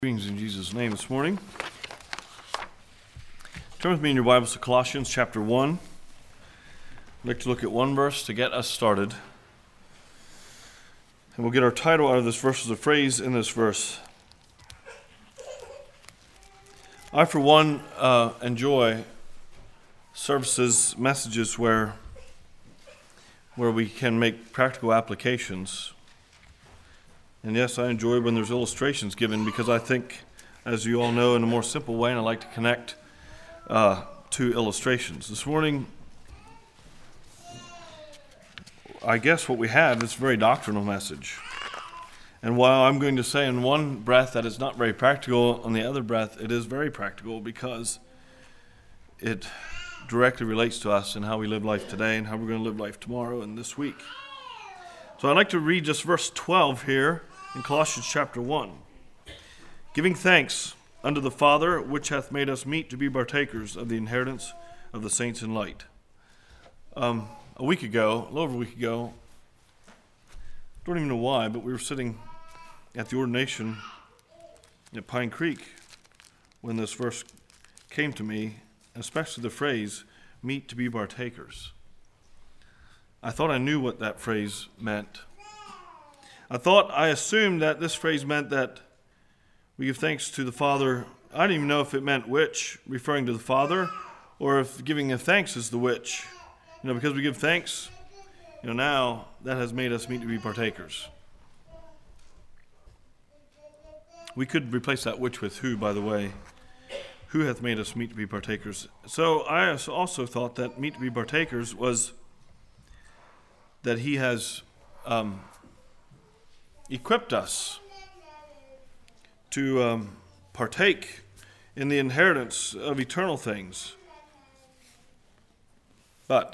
Greetings in Jesus' name this morning. Turn with me in your Bibles to Colossians chapter 1. I'd like to look at one verse to get us started. And we'll get our title out of this verse as a phrase in this verse. I, for one, enjoy services, messages where we can make practical applications. And yes, I enjoy when there's illustrations given because I think, as you all know, in a more simple way, and I like to connect to illustrations. This morning, I guess what we have is a very doctrinal message. And while I'm going to say in one breath that it's not very practical, on the other breath it is very practical because it directly relates to us and how we live life today and how we're going to live life tomorrow and this week. So I'd like to read just verse 12 here in Colossians chapter 1. Giving thanks unto the Father, which hath made us meet to be partakers of the inheritance of the saints in light. A little over a week ago, don't even know why, but we were sitting at the ordination at Pine Creek when this verse came to me, especially the phrase, meet to be partakers. I thought I knew what that phrase meant. I assumed that this phrase meant that we give thanks to the Father. I didn't even know if it meant which, referring to the Father, or if giving thanks is the which. Because we give thanks, now that has made us meet to be partakers. We could replace that which with who, by the way. Who hath made us meet to be partakers? So I also thought that meet to be partakers was that he has equipped us to partake in the inheritance of eternal things. But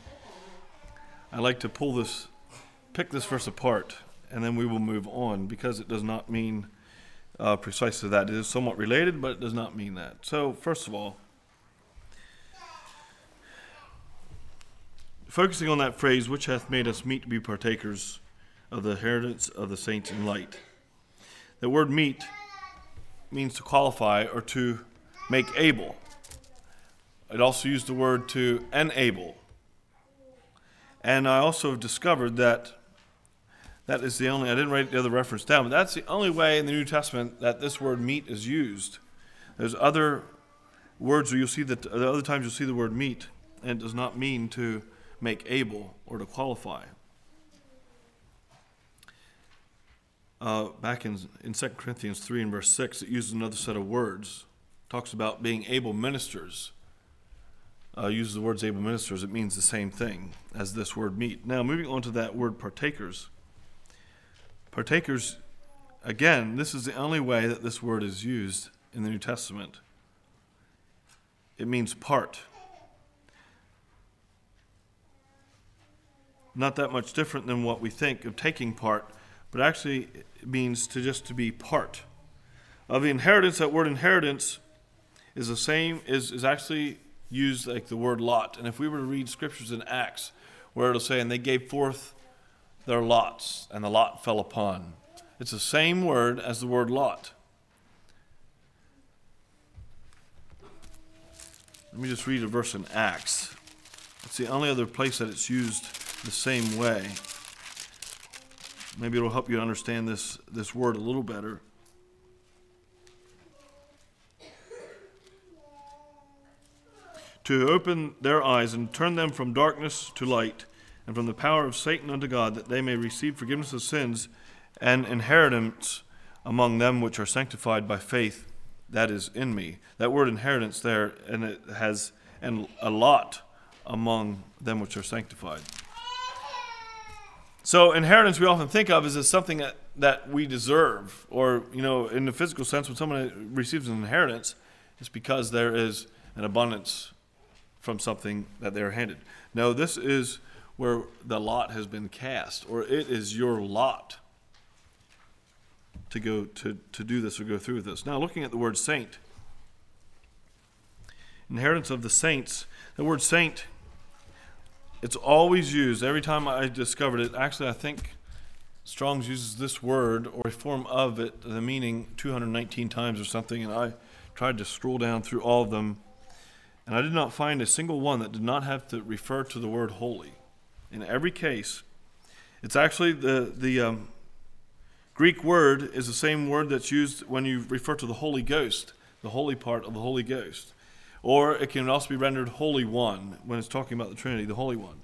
I like to pick this verse apart, and then we will move on, because it does not mean precisely that. It is somewhat related, but it does not mean that. So, first of all, focusing on that phrase, which hath made us meet to be partakers of the inheritance of the saints in light. The word meet means to qualify or to make able. It also used the word to enable. And I also discovered that is the only, I didn't write the other reference down, but that's the only way in the New Testament that this word meet is used. There's other words where you'll see that, the other times you'll see the word meet, and it does not mean to make able or to qualify. Back in 2 Corinthians 3 and verse 6, it uses another set of words. It talks about being able ministers. Uses the words able ministers. It means the same thing as this word meet. Now, moving on to that word partakers. Partakers, again, this is the only way that this word is used in the New Testament. It means part. Not that much different than what we think of taking part, but actually it means to be part of the inheritance. That word inheritance is the same, is actually used like the word lot. And if we were to read scriptures in Acts, where it'll say, and they gave forth their lots, and the lot fell upon. It's the same word as the word lot. Let me just read a verse in Acts. It's the only other place that it's used the same way. Maybe it'll help you understand this word a little better. To open their eyes and turn them from darkness to light, and from the power of Satan unto God, that they may receive forgiveness of sins and inheritance among them which are sanctified by faith that is in me. That word inheritance there, and it has a lot among them which are sanctified. So inheritance we often think of as something that we deserve, or, in the physical sense, when someone receives an inheritance, it's because there is an abundance from something that they're handed. No, this is where the lot has been cast, or it is your lot to go to do this or go through with this. Now, looking at the word saint, inheritance of the saints, the word saint, it's always used. Every time I discovered it, actually I think Strong's uses this word or a form of it, the meaning 219 times or something, and I tried to scroll down through all of them, and I did not find a single one that did not have to refer to the word holy. In every case, it's actually the Greek word is the same word that's used when you refer to the Holy Ghost, the holy part of the Holy Ghost. Or it can also be rendered Holy One when it's talking about the Trinity, the Holy One.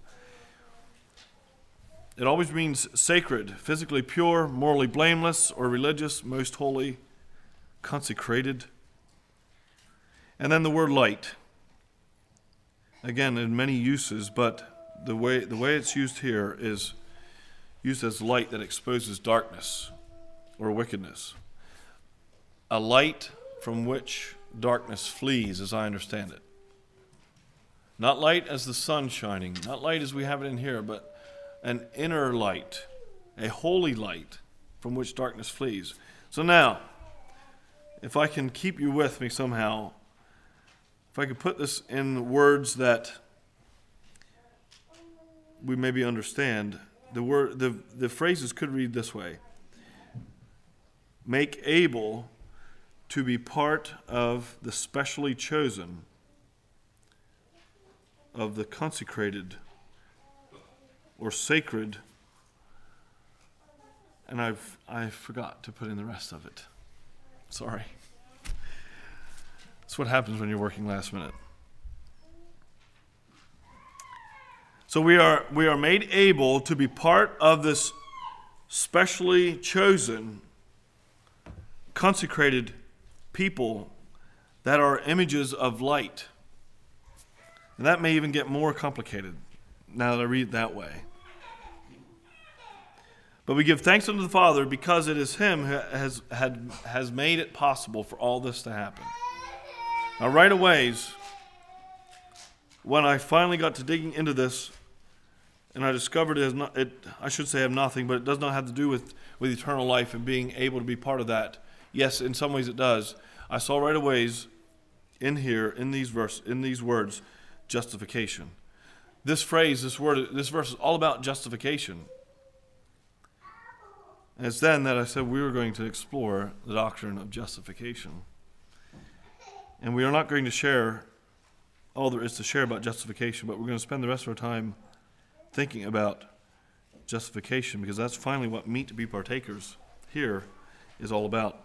It always means sacred, physically pure, morally blameless, or religious, most holy, consecrated. And then the word light. Again, in many uses, but the way it's used here is used as light that exposes darkness or wickedness. A light from which darkness flees, as I understand it. Not light as the sun shining, not light as we have it in here, but an inner light, a holy light from which darkness flees. So now, if I can keep you with me somehow, if I could put this in words that we maybe understand, the phrases could read this way: make able to be part of the specially chosen, of the consecrated or sacred, and I forgot to put in the rest of it. Sorry. That's what happens when you're working last minute. So we are made able to be part of this specially chosen, consecrated people that are images of light. And that may even get more complicated now that I read it that way. But we give thanks unto the Father because it is Him who has made it possible for all this to happen. Now, right away, when I finally got to digging into this, and I discovered I should say have nothing, but it does not have to do with eternal life and being able to be part of that. Yes, in some ways it does. I saw right away in here, in these words, justification. This verse is all about justification. And it's then that I said we were going to explore the doctrine of justification. And we are not going to share all there is to share about justification, but we're going to spend the rest of our time thinking about justification, because that's finally what meet to be partakers here is all about.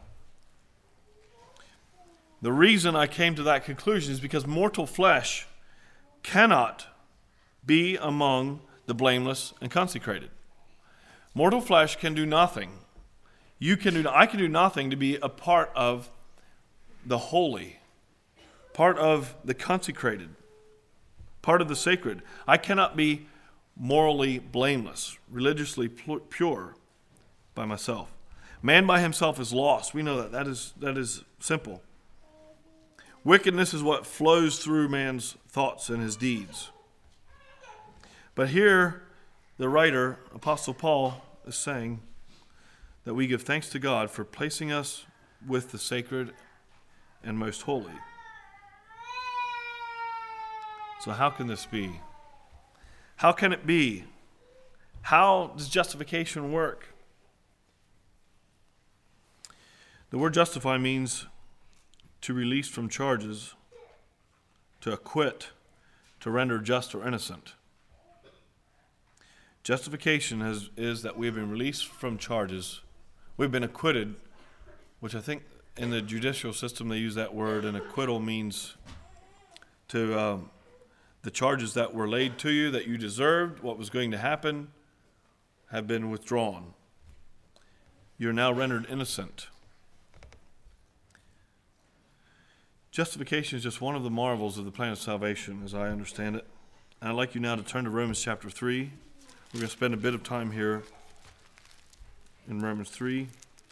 The reason I came to that conclusion is because mortal flesh cannot be among the blameless and consecrated. Mortal flesh can do nothing. I can do nothing to be a part of the holy, part of the consecrated, part of the sacred. I cannot be morally blameless, religiously pure by myself. Man by himself is lost. We know that is simple. Wickedness is what flows through man's thoughts and his deeds. But here, the writer, Apostle Paul, is saying that we give thanks to God for placing us with the sacred and most holy. So how can this be? How can it be? How does justification work? The word justify means to release from charges, to acquit, to render just or innocent. Justification is that we have been released from charges. We've been acquitted, which I think in the judicial system they use that word, and acquittal means to the charges that were laid to you that you deserved, what was going to happen, have been withdrawn. You're now rendered innocent. Justification is just one of the marvels of the plan of salvation, as I understand it. And I'd like you now to turn to Romans chapter 3. We're going to spend a bit of time here in Romans 3.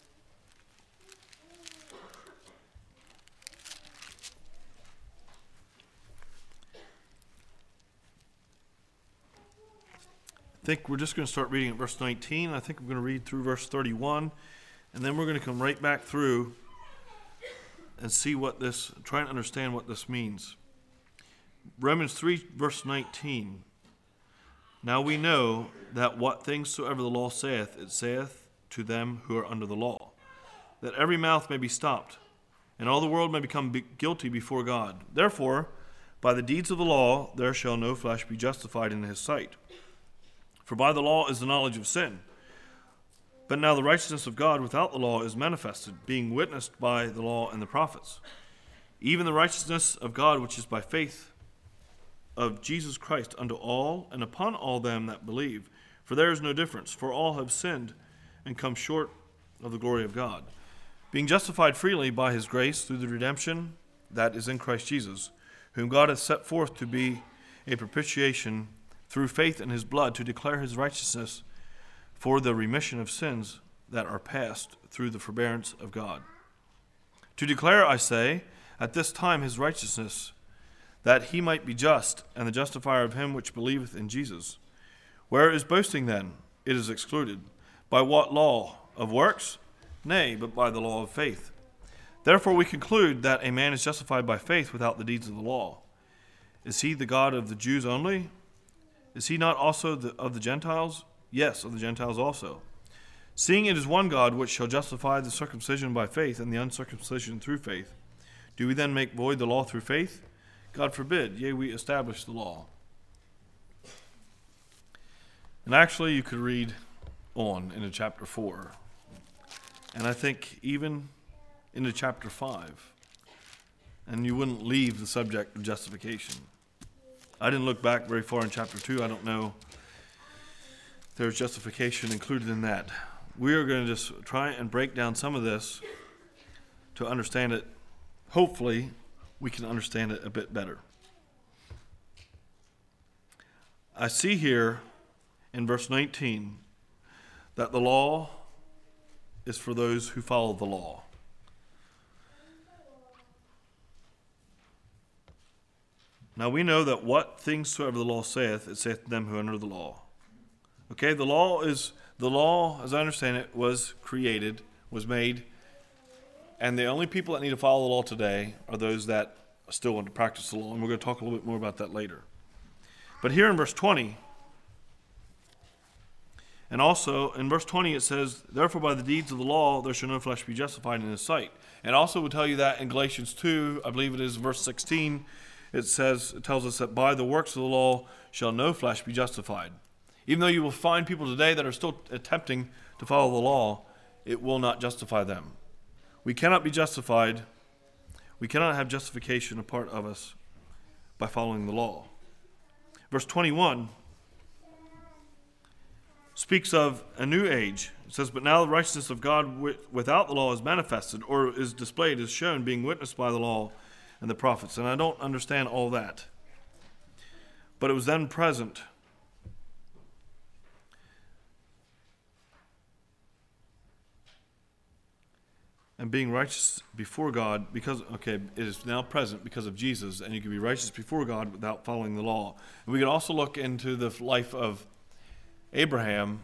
I think we're just going to start reading at verse 19. I think I'm going to read through verse 31. And then we're going to come right back through and see try and understand what this means. Romans 3, verse 19. Now we know that what things soever the law saith, it saith to them who are under the law, that every mouth may be stopped, and all the world may become guilty before God. Therefore, by the deeds of the law there shall no flesh be justified in his sight. For by the law is the knowledge of sin. But now the righteousness of God without the law is manifested, being witnessed by the law and the prophets, even the righteousness of God which is by faith of Jesus Christ unto all and upon all them that believe. For there is no difference, for all have sinned and come short of the glory of God, being justified freely by his grace through the redemption that is in Christ Jesus, whom God hath set forth to be a propitiation through faith in his blood, to declare his righteousness for the remission of sins that are past through the forbearance of God. To declare, I say, at this time his righteousness, that he might be just, and the justifier of him which believeth in Jesus. Where is boasting then? It is excluded. By what law? Of works? Nay, but by the law of faith. Therefore we conclude that a man is justified by faith without the deeds of the law. Is he the God of the Jews only? Is he not also of the Gentiles? Yes, of the Gentiles also. Seeing it is one God which shall justify the circumcision by faith and the uncircumcision through faith. Do we then make void the law through faith? God forbid, yea, we establish the law. And actually you could read on into chapter 4. And I think even into chapter 5. And you wouldn't leave the subject of justification. I didn't look back very far in chapter 2. I don't know if there's justification included in that. We are going to just try and break down some of this to understand it. Hopefully, we can understand it a bit better. I see here in verse 19 that the law is for those who follow the law. Now we know that what things soever the law saith, it saith to them who are under the law. Okay, the law, as I understand it, was created, was made, and the only people that need to follow the law today are those that still want to practice the law, and we're going to talk a little bit more about that later. But here in verse 20, and also in verse 20 it says, therefore by the deeds of the law there shall no flesh be justified in his sight. And also will tell you that in Galatians 2, I believe it is verse 16, it tells us that by the works of the law shall no flesh be justified. Even though you will find people today that are still attempting to follow the law, it will not justify them. We cannot be justified. We cannot have justification a part of us by following the law. Verse 21 speaks of a new age. It says, but now the righteousness of God without the law is manifested, or is displayed, is shown, being witnessed by the law and the prophets. And I don't understand all that. But it was then present. And being righteous before God, it is now present because of Jesus, and you can be righteous before God without following the law. And we can also look into the life of Abraham.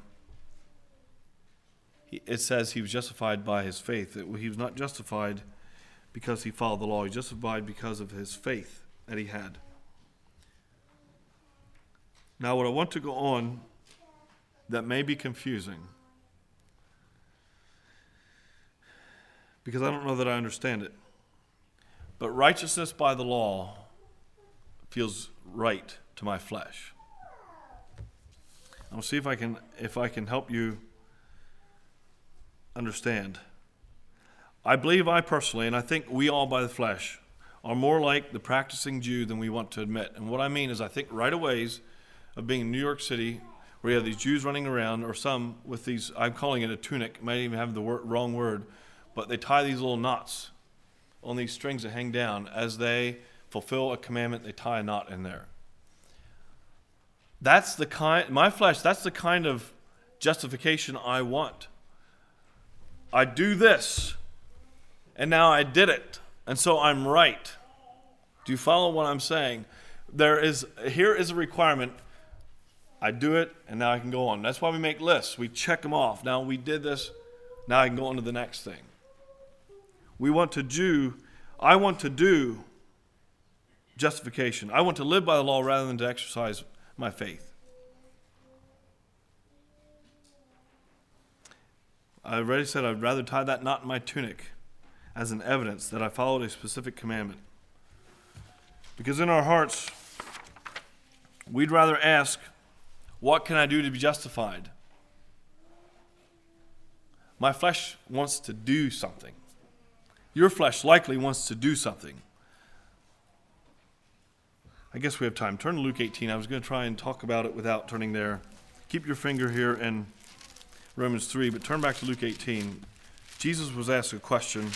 It says he was justified by his faith. He was not justified because he followed the law. He was justified because of his faith that he had. Now, what I want to go on that may be confusing, because I don't know that I understand it, but righteousness by the law feels right to my flesh. I'll see if I can help you understand. I believe I personally, and I think we all by the flesh, are more like the practicing Jew than we want to admit. And what I mean is I think right-of-ways of being in New York City, where you have these Jews running around, or some with these, I'm calling it a tunic, might even have the wrong word, but they tie these little knots on these strings that hang down. As they fulfill a commandment, they tie a knot in there. That's the kind of justification I want. I do this, and now I did it, and so I'm right. Do you follow what I'm saying? Here is a requirement. I do it, and now I can go on. That's why we make lists. We check them off. Now we did this. Now I can go on to the next thing. I want to do justification. I want to live by the law rather than to exercise my faith. I already said I'd rather tie that knot in my tunic as an evidence that I followed a specific commandment. Because in our hearts, we'd rather ask, what can I do to be justified? My flesh wants to do something. Your flesh likely wants to do something. I guess we have time. Turn to Luke 18. I was going to try and talk about it without turning there. Keep your finger here in Romans 3, but turn back to Luke 18. Jesus was asked a question.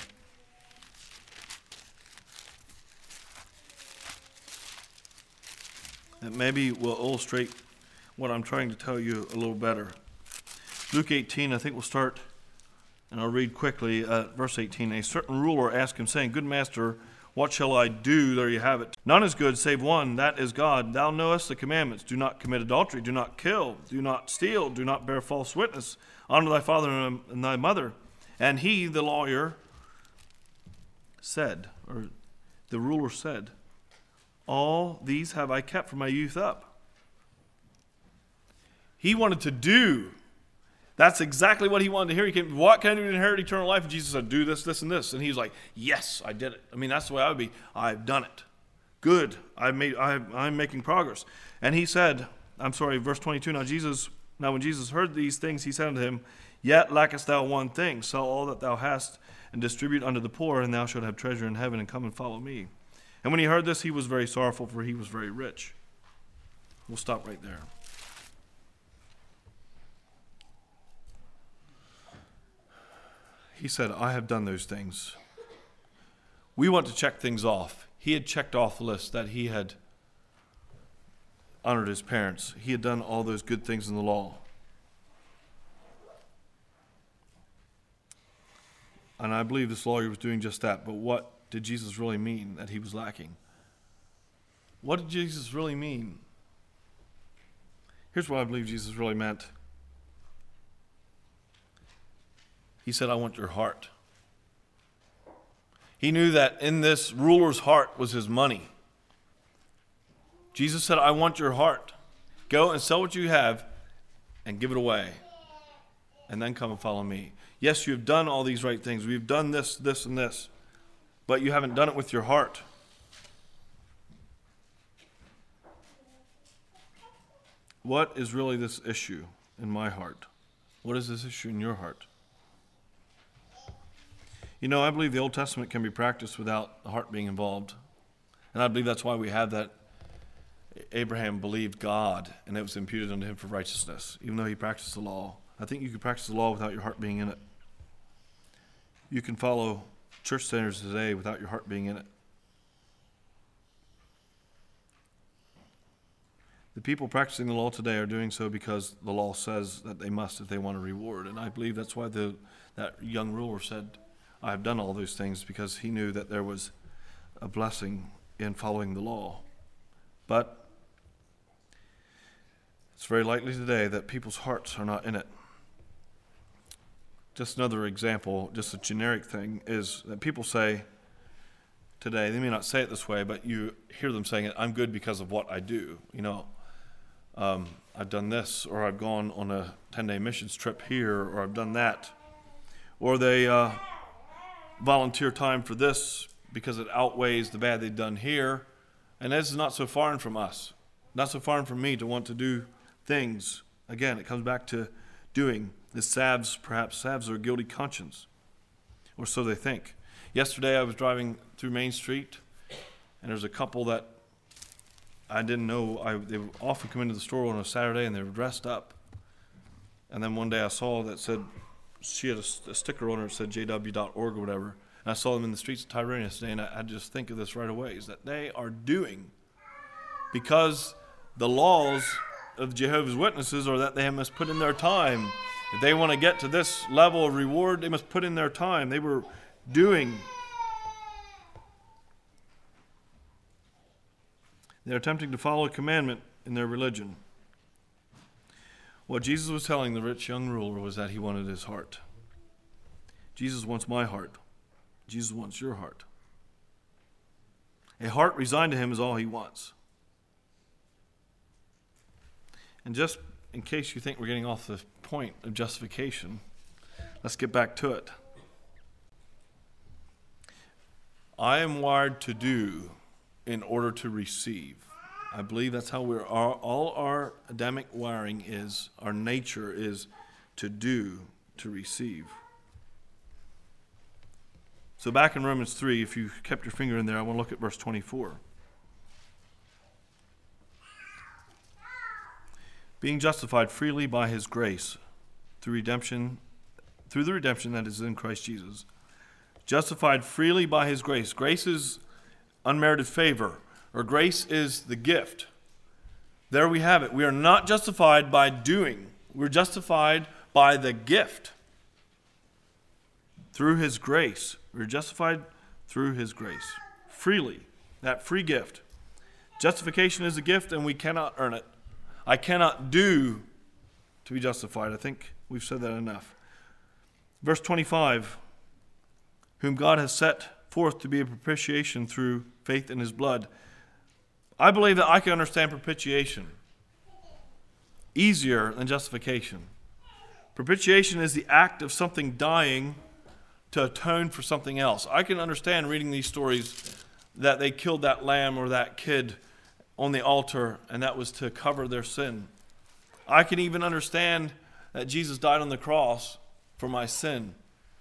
That maybe will illustrate what I'm trying to tell you a little better. Luke 18, I think we'll start, and I'll read quickly, verse 18. A certain ruler asked him, saying, Good master, what shall I do? There you have it. None is good save one, that is God. Thou knowest the commandments. Do not commit adultery. Do not kill. Do not steal. Do not bear false witness. Honor thy father and thy mother. And he, the lawyer, said, or the ruler said, All these have I kept from my youth up. He wanted to do. That's exactly what he wanted to hear. He came, what can I do to inherit eternal life? And Jesus said, do this, this, and this. And he's like, yes, I did it. I mean, that's the way I would be. I've done it. Good. I'm making progress. And he said, verse 22, Now when Jesus heard these things, he said unto him, Yet lackest thou one thing. Sell all that thou hast, and distribute unto the poor, and thou shalt have treasure in heaven, and come and follow me. And when he heard this, he was very sorrowful, for he was very rich. We'll stop right there. He said, I have done those things. We want to check things off. He had checked off the list that he had honored his parents. He had done all those good things in the law. And I believe this lawyer was doing just that. But what did Jesus really mean that he was lacking? What did Jesus really mean? Here's what I believe Jesus really meant. He said, I want your heart. He knew that in this ruler's heart was his money. Jesus said, I want your heart. Go and sell what you have and give it away. And then come and follow me. Yes, you have done all these right things. We've done this, this, and this. But you haven't done it with your heart. What is really this issue in my heart? What is this issue in your heart? You know, I believe the Old Testament can be practiced without the heart being involved. And I believe that's why we have that Abraham believed God, and it was imputed unto him for righteousness, even though he practiced the law. I think you can practice the law without your heart being in it. You can follow church standards today without your heart being in it. The people practicing the law today are doing so because the law says that they must if they want a reward. And I believe that's why that young ruler said, I have done all those things, because he knew that there was a blessing in following the law. But it's very likely today that people's hearts are not in it. Just another example, just a generic thing, is that people say today, they may not say it this way, but you hear them saying it, I'm good because of what I do. You know, I've done this, or I've gone on a 10-day missions trip here, or I've done that. Or they volunteer time for this because it outweighs the bad they've done here. And this is not so foreign from us, not so foreign from me to want to do things. Again, it comes back to doing. This salves their guilty conscience, or so they think. Yesterday I was driving through Main Street, and there's a couple that I didn't know. They would often come into the store on a Saturday, and they were dressed up. And then one day I saw that said, she had a sticker on her that said jw.org or whatever. And I saw them in the streets of Tyrone yesterday, and I just think of this right away, is that they are doing, because the laws of Jehovah's Witnesses are that they must put in their time. If they want to get to this level of reward, they must put in their time. They were doing. They're attempting to follow a commandment in their religion. What Jesus was telling the rich young ruler was that he wanted his heart. Jesus wants my heart. Jesus wants your heart. A heart resigned to him is all he wants. And just in case you think we're getting off the point of justification, Let's get back to it. I am wired to do in order to receive. I believe that's how all our Adamic wiring is, our nature is to do, to receive. So back in Romans 3, if you kept your finger in there, I want to look at verse 24. Being justified freely by his grace through the redemption that is in Christ Jesus. Justified freely by his grace. Grace is unmerited favor, or grace is the gift. There we have it. We are not justified by doing. We're justified by the gift. Through his grace. We're justified through his grace. Freely. That free gift. Justification is a gift and we cannot earn it. I cannot do to be justified. I think we've said that enough. Verse 25. Whom God has set forth to be a propitiation through faith in his blood. I believe that I can understand propitiation easier than justification. Propitiation is the act of something dying to atone for something else. I can understand reading these stories that they killed that lamb or that kid on the altar and that was to cover their sin. I can even understand that Jesus died on the cross for my sin.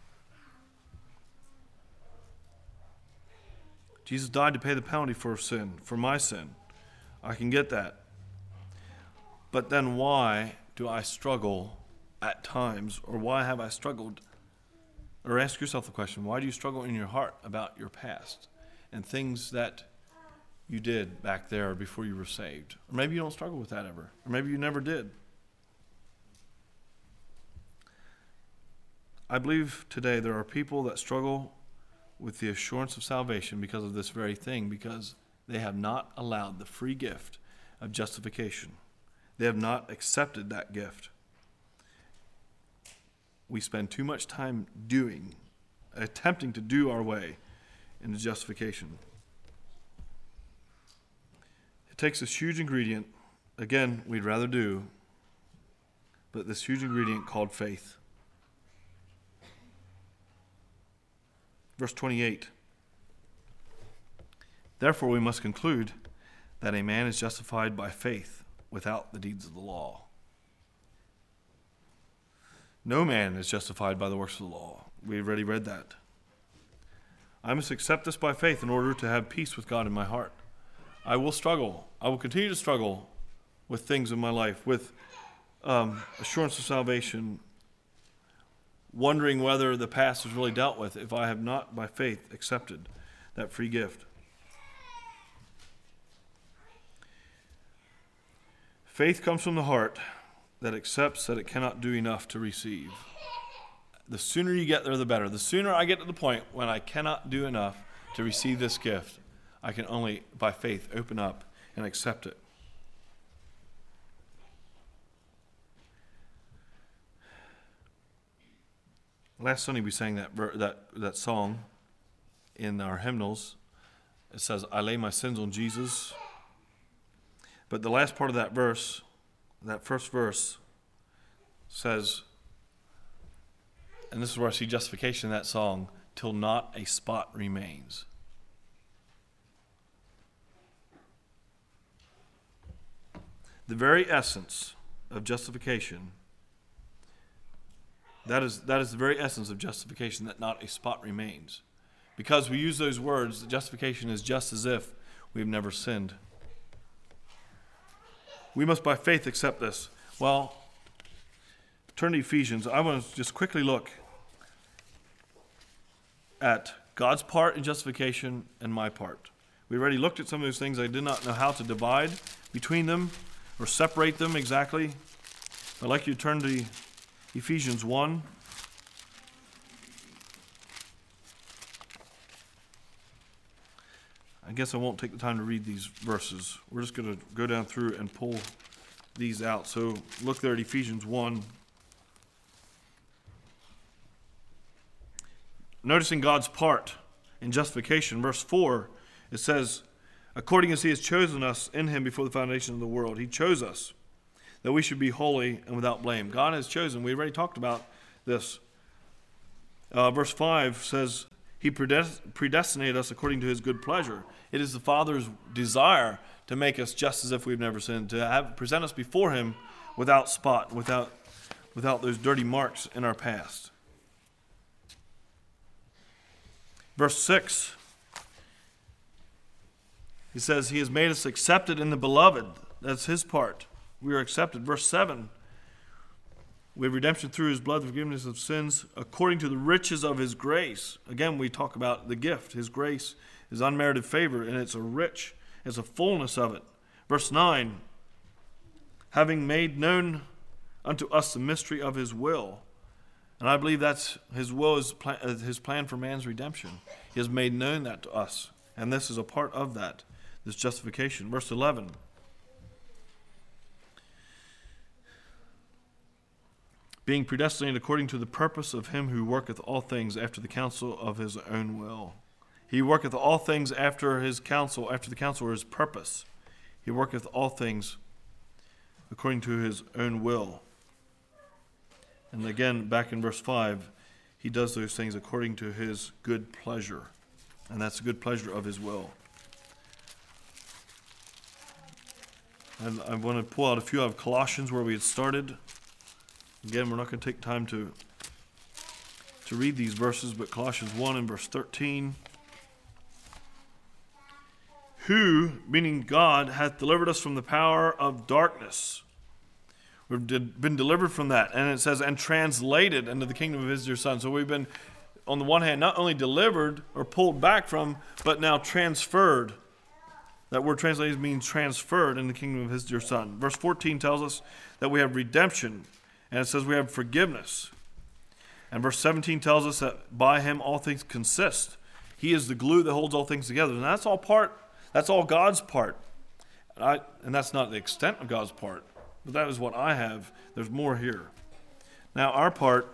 Jesus died to pay the penalty for sin, for my sin. I can get that. But then why do I struggle at times, or why have I struggled? Or ask yourself the question, why do you struggle in your heart about your past and things that you did back there before you were saved? Or maybe you don't struggle with that ever, or maybe you never did. I believe today there are people that struggle with the assurance of salvation because of this very thing, because they have not allowed the free gift of justification. They have not accepted that gift. We spend too much time attempting to do our way into justification. It takes this huge ingredient, again, we'd rather do, but this huge ingredient called faith. Verse 28. Therefore we must conclude that a man is justified by faith without the deeds of the law. No man is justified by the works of the law. We already read that. I must accept this by faith in order to have peace with God in my heart. I will struggle. I will continue to struggle with things in my life, with assurance of salvation, wondering whether the past is really dealt with if I have not by faith accepted that free gift. Faith comes from the heart that accepts that it cannot do enough to receive. The sooner you get there, the better. The sooner I get to the point when I cannot do enough to receive this gift, I can only, by faith, open up and accept it. Last Sunday we sang that song in our hymnals. It says, I lay my sins on Jesus. But the last part of that verse, that first verse, says, and this is where I see justification in that song, till not a spot remains. The very essence of justification, that is the very essence of justification, that not a spot remains. Because we use those words, justification is just as if we've never sinned. We must by faith accept this. Well, turn to Ephesians. I want to just quickly look at God's part in justification and my part. We already looked at some of those things. I did not know how to divide between them or separate them exactly. I'd like you to turn to Ephesians 1. I guess I won't take the time to read these verses. We're just going to go down through and pull these out. So look there at Ephesians 1. Noticing God's part in justification, verse 4, it says, according as he has chosen us in him before the foundation of the world. He chose us that we should be holy and without blame. God has chosen. We already talked about this Verse 5 says, He predestinated us according to His good pleasure. It is the Father's desire to make us just as if we've never sinned, to present us before Him without spot, without those dirty marks in our past. Verse 6, he says, He has made us accepted in the Beloved. That's His part. We are accepted. Verse 7, we have redemption through His blood, the forgiveness of sins, according to the riches of His grace. Again, we talk about the gift. His grace is unmerited favor, and it's a fullness of it. Verse 9, having made known unto us the mystery of His will. And I believe that's His will, is His plan for man's redemption. He has made known that to us, and this is a part of that, this justification. Verse 11, being predestinated according to the purpose of Him who worketh all things after the counsel of His own will. He worketh all things after His counsel, after the counsel or His purpose. He worketh all things according to His own will. And again, back in verse 5, He does those things according to His good pleasure. And that's the good pleasure of His will. And I want to pull out a few out of Colossians where we had started. Again, we're not going to take time to read these verses, but Colossians 1 and verse 13. Who, meaning God, hath delivered us from the power of darkness. We've been delivered from that. And it says, and translated into the kingdom of His dear Son. So we've been, on the one hand, not only delivered or pulled back from, but now transferred. That word translated means transferred in the kingdom of His dear Son. Verse 14 tells us that we have redemption. And it says we have forgiveness. And verse 17 tells us that by Him all things consist. He is the glue that holds all things together. And that's all God's part. And that's not the extent of God's part. But that is what I have. There's more here. Now, our part,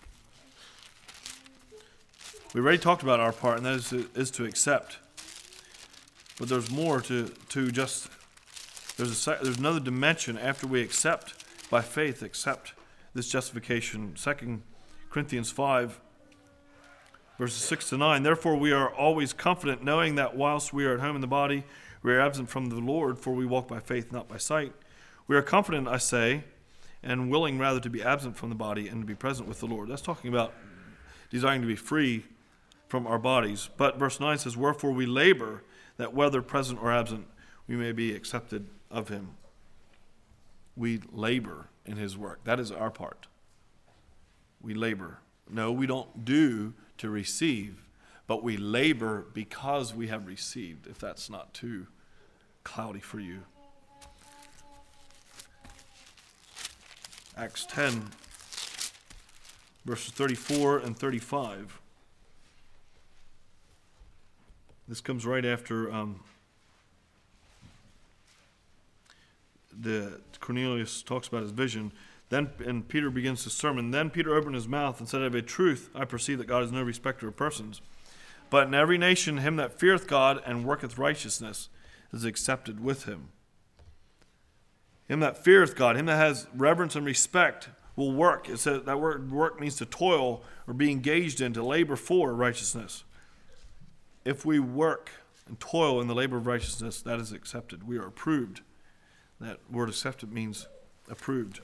we already talked about our part, and that is to accept. But there's more to just, there's another dimension after we accept, by faith, accept this justification. 2 Corinthians 5, verses 6 to 9. Therefore we are always confident, knowing that whilst we are at home in the body, we are absent from the Lord, for we walk by faith, not by sight. We are confident, I say, and willing rather to be absent from the body and to be present with the Lord. That's talking about desiring to be free from our bodies. But verse 9 says, wherefore we labor, that whether present or absent, we may be accepted of Him. We labor in His work. That is our part. We labor. No, we don't do to receive, but we labor because we have received, if that's not too cloudy for you. Acts 10, verses 34 and 35. This comes right after Cornelius talks about his vision. And Peter begins his sermon. Then Peter opened his mouth and said, of a truth, I perceive that God is no respecter of persons. But in every nation him that feareth God and worketh righteousness is accepted with Him. Him that feareth God, him that has reverence and respect, will work. It says that word work means to toil or be engaged in, to labor for righteousness. If we work and toil in the labor of righteousness, that is accepted. We are approved. That word accepted means approved.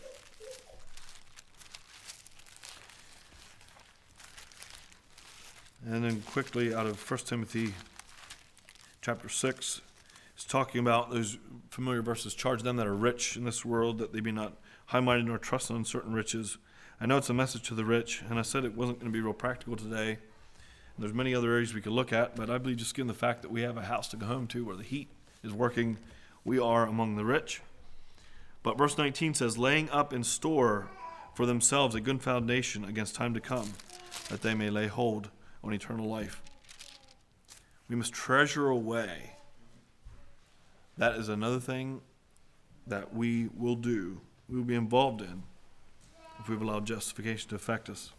And then quickly out of 1 Timothy chapter 6, it's talking about those familiar verses, charge them that are rich in this world, that they be not high-minded nor trust in uncertain riches. I know it's a message to the rich, and I said it wasn't going to be real practical today. And there's many other areas we could look at, but I believe just given the fact that we have a house to go home to where the heat is working, we are among the rich. But verse 19 says, laying up in store for themselves a good foundation against time to come, that they may lay hold on eternal life. We must treasure away. That is another thing that we will do, we will be involved in, if we've allowed justification to affect us.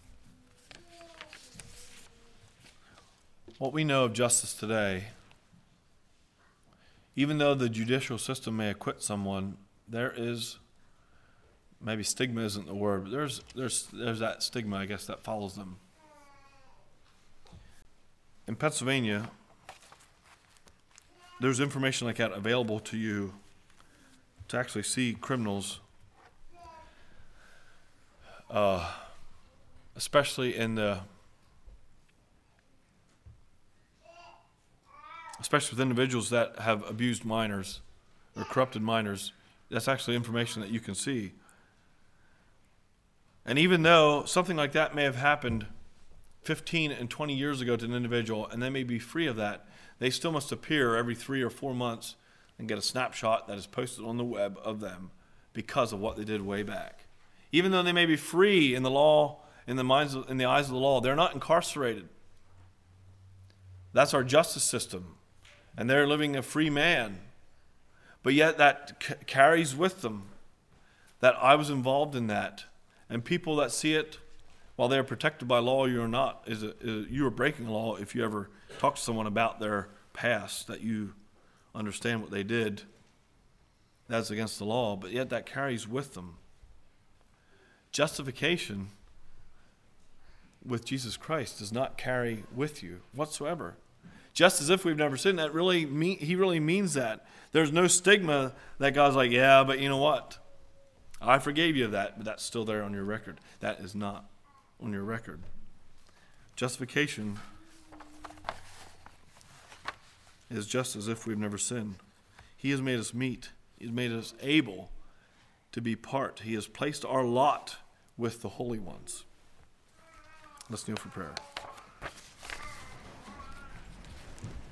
What we know of justice today, even though the judicial system may acquit someone, there is, maybe stigma isn't the word, but there's that stigma, I guess, that follows them. in Pennsylvania, there's information like that available to you to actually see criminals, especially with individuals that have abused minors or corrupted minors. That's actually information that you can see. And even though something like that may have happened 15 and 20 years ago to an individual, and they may be free of that, they still must appear every 3 or 4 months and get a snapshot that is posted on the web of them because of what they did way back. Even though they may be free in the law, in the eyes of the law, they're not incarcerated. That's our justice system. And they're living a free man. But yet that carries with them that I was involved in that. And people that see it, while they're protected by law, you are not. You are breaking law if you ever talk to someone about their past, that you understand what they did. That's against the law, but yet that carries with them. Justification with Jesus Christ does not carry with you whatsoever. Just as if we've never sinned, he really means that. There's no stigma that God's like, yeah, but you know what? I forgave you of that, but that's still there on your record. That is not on your record. Justification is just as if we've never sinned. He has made us meet. He has made us able to be part. He has placed our lot with the holy ones. Let's kneel for prayer.